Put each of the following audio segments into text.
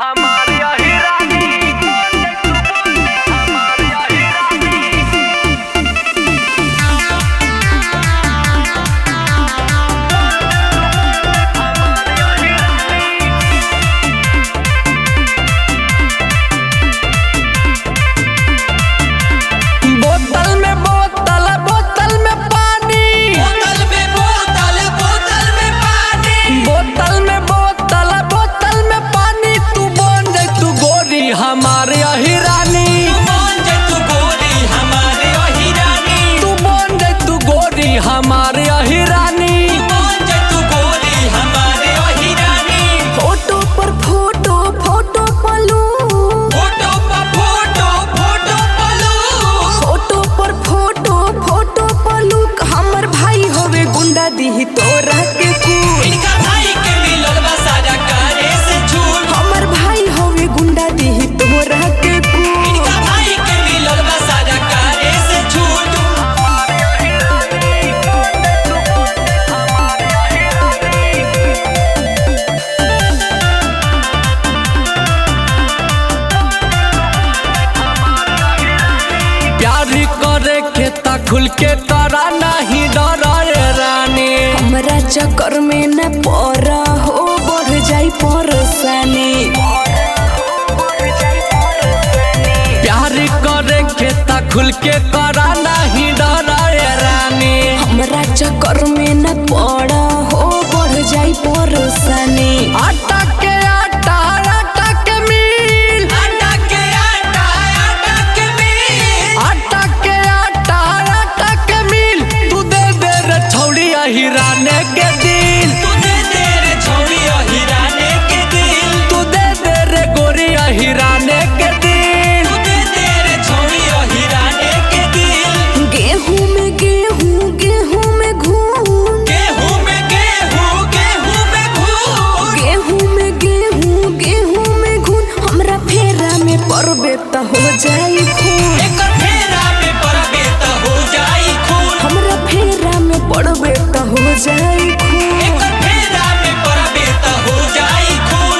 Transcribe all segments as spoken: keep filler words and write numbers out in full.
हमारी अहिरानी हमारी अहिरानी हमारी अहिरानी बोतल में बोतल बोतल में पानी बोतल में बोतल बोतल में पानी बोतल में बोतल बोतल में पानी तू बन जाए तू गोरी हमारे अहिरानी बन जा तू गोरी हमारे अहिरानी तू बन जाए तू गोरी हमारे अहिरानी बन जा तू गोरी हमारे अहिरानी फोटो पर फोटो फोटो पलू फोटो पर फोटो फोटो पलू फोटो पर फोटो फोटो पलू हमर भाई होवे गुंडा दिही तोरा के कुल इनका भाई के मिलल बा सारा कारे से झूठ हमर भाई होवे गुंडा दिही तोरा के कुल इनका भाई के मिलल बा सारा कारे से झूठ हमारे अहिरानी तू बन जाए हमारे अहिरानी प्यार करे के ता खुल के तारा नहीं डरे रानी हमरा चक्कर में न पड़ा हो बढ़ जाई परेशानी प्यार करे के ता खुल के तारा नहीं डरे रानी हमरा चक्कर में न पड़ा हो बढ़ जाई परेशानी आटा के आटा आटा के मिल आटा के आटा आटा के मिल आटा के आटा आटा के मिल तू दे दे रे छौड़ी अहिराने के दिल तू दे दे रे छौरी अहिराने के दिल तू दे दे रे गोरी अहिराने के दिल तू दे दे रे छौरी अहिराने के दिल गेहूं में गेहूं गेहूं में घूम गेहूं में गेहूं गेहूं में घून गेहूं में गेहूं गेहूं में घून हमरा फेरा में पड़बे त हो जाई खून एकर फेरा में पड़बे त हो जाई खून हमरा फेरा में पड़बे त हो जाई खून एकर फेरा में पड़बे त हो जाई खून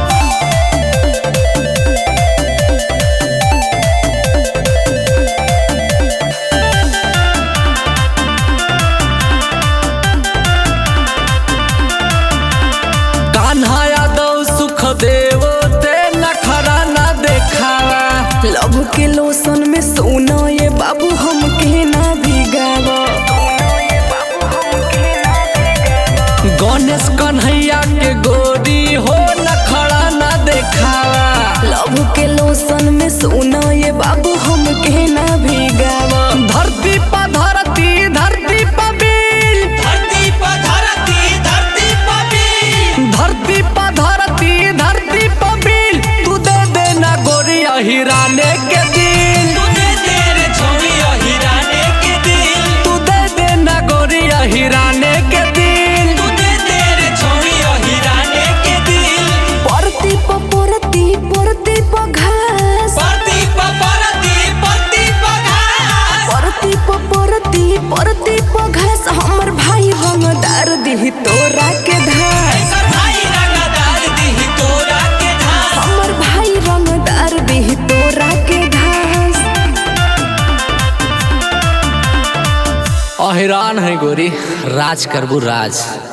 कान्हा यादव सुख देव ते नखरा ना देखावा लव के लोसन में सोना ये बाबू हमके ना भिगावा गणेश कन्हैया के गोरी हो नखरा ना देखावा लव के लोसन में सोना ये बाबू हमके ना भिगावा धरती पर धरती धरती पर बिल धरती पर धरती धरती पर बिल धरती पर धरती धरती पर बिल तू दे देना गोरी अहिराने के दिल तू दे दे रे छौरी अहिराने के दिल तू दे देना गोरी अहिराने के दिल तू दे दे रे छौरी अहिराने के दिल परती प परती परती प घास परती पर परती परती पर घास परती प परती परती प घास हमर भाई हमदार दिही तोरा के धास ऐसा भाई रंगदार दिही तोरा के धास हमर भाई रंगदार दिही तोरा के धास अहिरान है गोरी राज करबू राज।